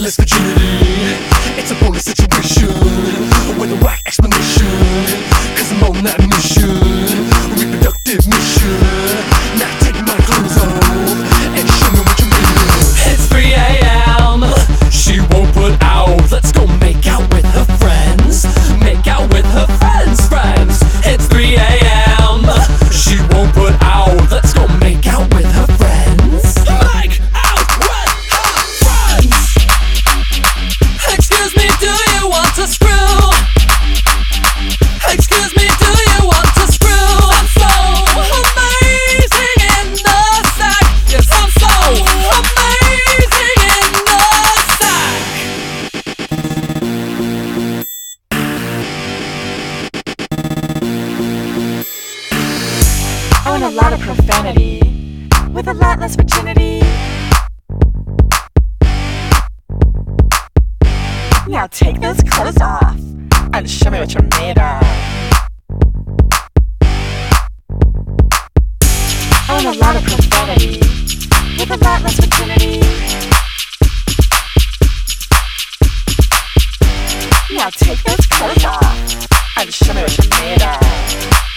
less virginity. It's a bonus situation with a whack explanation, cause I'm on that mission, reproductive mission. Now take my clothes off and show me what you mean. It's 3 a.m. She won't put out. Let's go make out with her friends. Make out with her friends. It's 3 a.m. She won't put out. Let's go make out with her friends. Make out with her friends. Excuse me, do you want to screw? Excuse me, do you want to screw? I'm so amazing in the sack. Yes, I'm so amazing in the sack. I want a lot of profanity with a lot less virginity. Now take those clothes off and show me what you're made of. I want a lot of profanity with a lot less virginity. Now take those clothes off and show me what you're made of.